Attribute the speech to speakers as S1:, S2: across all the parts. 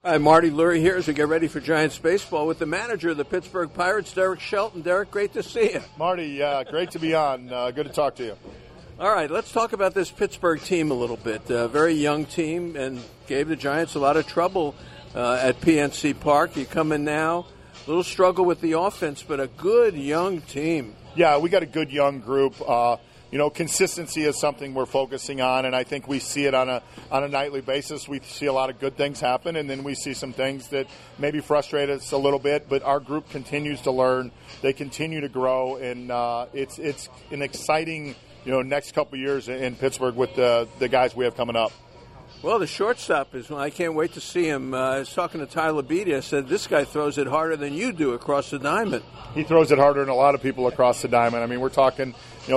S1: Hi, Marty Lurie here as we get ready for Giants baseball with the manager of the Pittsburgh Pirates, Derek Shelton. Derek, great to see you.
S2: Marty, great to be on. Good to talk to you.
S1: All right, let's talk about this Pittsburgh team a little bit. A very young team and gave the Giants a lot of trouble at PNC Park. You come in now, a little struggle with the offense, but a good young team.
S2: Yeah, we got a good young group. Consistency is something we're focusing on, and I think we see it on a nightly basis. We see a lot of good things happen, and then we see some things that maybe frustrate us a little bit. But our group continues to learn; they continue to grow, and it's an exciting next couple of years in Pittsburgh with the guys we have coming up.
S1: Well, the shortstop is one. I can't wait to see him. I was talking to Tyler Beatty. I said, this guy throws it harder than you do across the diamond.
S2: He throws it harder than a lot of people across the diamond. I mean, we're talking,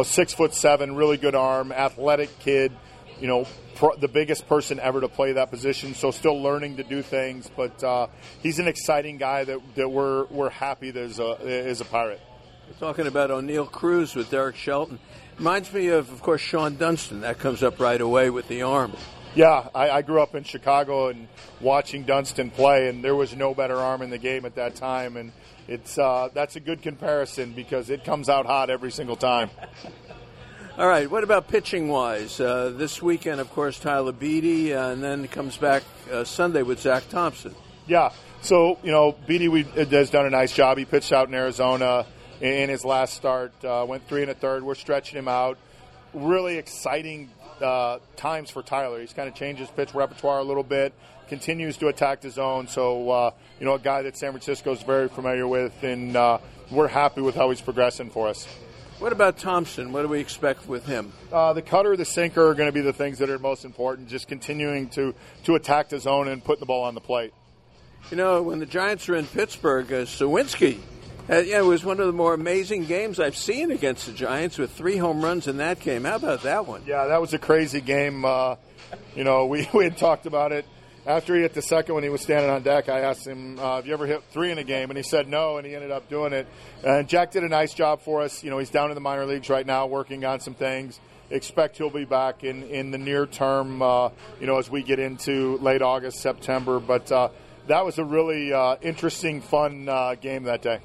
S2: 6'7", really good arm, athletic kid, the biggest person ever to play that position, so still learning to do things. But he's an exciting guy that we're happy that is a Pirate.
S1: We're talking about O'Neill Cruz with Derek Shelton. Reminds me of course, Sean Dunston. That comes up right away with the arm.
S2: Yeah, I grew up in Chicago and watching Dunston play, and there was no better arm in the game at that time. And that's a good comparison because it comes out hot every single time.
S1: All right, what about pitching-wise? This weekend, of course, Tyler Beatty, and then comes back Sunday with Zach Thompson.
S2: Yeah, so, Beatty has done a nice job. He pitched out in Arizona in his last start, went 3 1/3. We're stretching him out. Really exciting times for Tyler. He's kind of changed his pitch repertoire a little bit, continues to attack the zone. So, a guy that San Francisco is very familiar with, and we're happy with how he's progressing for us.
S1: What about Thompson? What do we expect with him?
S2: The cutter, the sinker are going to be the things that are most important, just continuing to attack the zone and putting the ball on the plate.
S1: When the Giants were in Pittsburgh, Sawinski, it was one of the more amazing games I've seen against the Giants with 3 home runs in that game. How about that one?
S2: Yeah, that was a crazy game. We had talked about it. After he hit the second when he was standing on deck, I asked him, have you ever hit 3 in a game? And he said no, and he ended up doing it. And Jack did a nice job for us. He's down in the minor leagues right now working on some things. Expect he'll be back in the near term, as we get into late August, September. But that was a really interesting, fun game that day.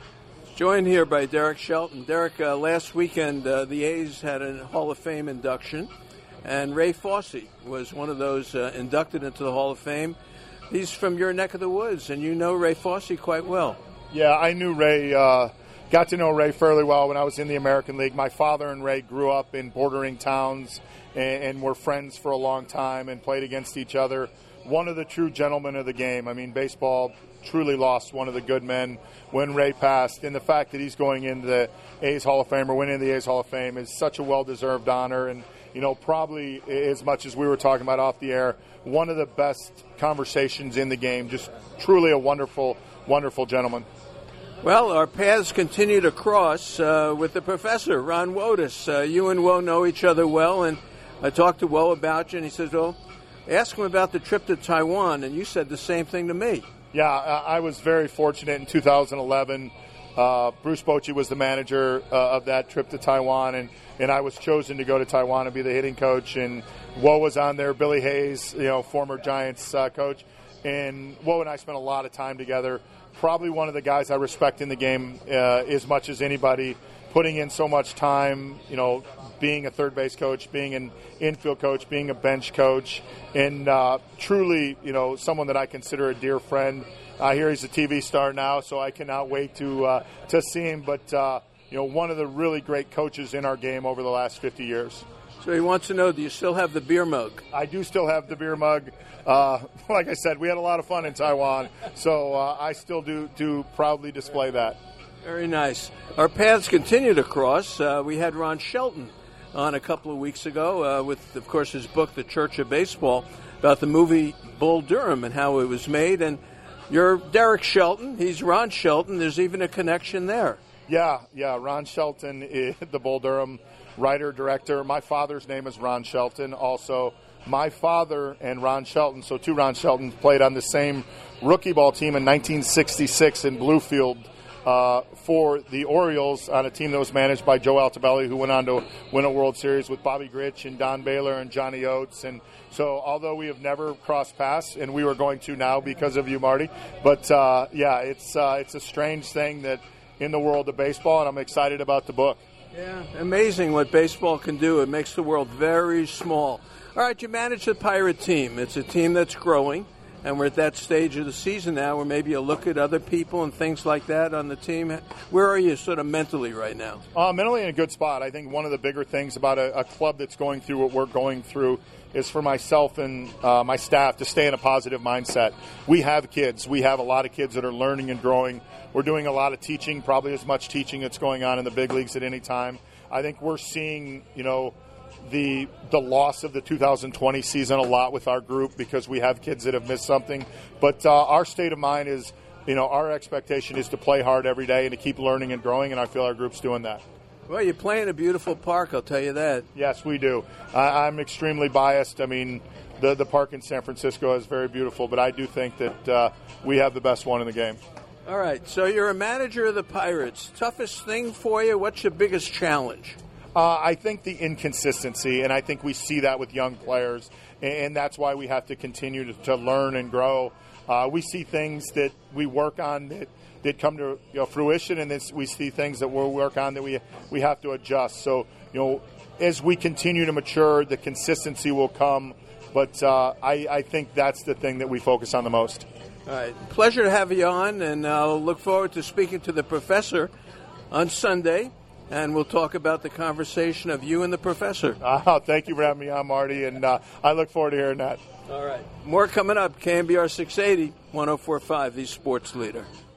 S1: Joined here by Derek Shelton. Derek, last weekend the A's had a Hall of Fame induction, and Ray Fosse was one of those inducted into the Hall of Fame. He's from your neck of the woods, and you know Ray Fosse quite well.
S2: Yeah, I knew Ray, got to know Ray fairly well when I was in the American League. My father and Ray grew up in bordering towns and were friends for a long time and played against each other. One of the true gentlemen of the game. I mean, baseball truly lost one of the good men when Ray passed, and the fact that he's going into the A's Hall of Fame or winning the A's Hall of Fame is such a well-deserved honor, and probably as much as we were talking about off the air, one of the best conversations in the game. Just truly a wonderful, wonderful gentleman.
S1: Well, our paths continue to cross with the professor, Ron Wotus. You and Wo know each other well, and I talked to Wo about you, and he says, well, ask him about the trip to Taiwan, and you said the same thing to me.
S2: Yeah, I was very fortunate in 2011. Bruce Bochy was the manager of that trip to Taiwan, and I was chosen to go to Taiwan and be the hitting coach. And Wo was on there, Billy Hayes, former Giants coach. And Wo and I spent a lot of time together. Probably one of the guys I respect in the game as much as anybody, putting in so much time, being a third base coach, being an infield coach, being a bench coach, and truly, someone that I consider a dear friend. I hear he's a TV star now, so I cannot wait to see him. But one of the really great coaches in our game over the last 50 years.
S1: So he wants to know, do you still have the beer mug?
S2: I do still have the beer mug. Like I said, we had a lot of fun in Taiwan, so I still do proudly display that.
S1: Very nice. Our paths continue to cross. We had Ron Shelton on a couple of weeks ago with, of course, his book, The Church of Baseball, about the movie Bull Durham and how it was made. And you're Derek Shelton. He's Ron Shelton. There's even a connection there.
S2: Yeah. Ron Shelton is the Bull Durham writer-director. My father's name is Ron Shelton. Also, my father and Ron Shelton, so 2 Ron Sheltons, played on the same rookie ball team in 1966 in Bluefield for the Orioles on a team that was managed by Joe Altobelli, who went on to win a World Series with Bobby Grich and Don Baylor and Johnny Oates. And so although we have never crossed paths, and we were going to now because of you, Marty, but it's a strange thing that in the world of baseball, and I'm excited about the book.
S1: Yeah, amazing what baseball can do. It makes the world very small. All right, you manage the Pirate team. It's a team that's growing, and we're at that stage of the season now where maybe you look at other people and things like that on the team. Where are you sort of mentally right now?
S2: Mentally in a good spot. I think one of the bigger things about a club that's going through what we're going through is for myself and my staff to stay in a positive mindset. We have kids. We have a lot of kids that are learning and growing. We're doing a lot of teaching, probably as much teaching that's going on in the big leagues at any time. I think we're seeing, the loss of the 2020 season a lot with our group because we have kids that have missed something. But our state of mind is, our expectation is to play hard every day and to keep learning and growing, and I feel our group's doing that.
S1: Well, you play in a beautiful park, I'll tell you that.
S2: Yes, we do. I'm extremely biased. I mean, the park in San Francisco is very beautiful, but I do think that we have the best one in the game.
S1: All right, so you're a manager of the Pirates. Toughest thing for you? What's your biggest challenge?
S2: I think the inconsistency, and I think we see that with young players, and that's why we have to continue to learn and grow. We see things that we work on that come to fruition, and then we see things that we'll work on that we have to adjust. So, as we continue to mature, the consistency will come, but I think that's the thing that we focus on the most.
S1: All right. Pleasure to have you on, and I'll look forward to speaking to the professor on Sunday, and we'll talk about the conversation of you and the professor.
S2: Thank you for having me on, Marty, and I look forward to hearing that.
S1: All right. More coming up. KNBR 680, 104.5, the Sports Leader.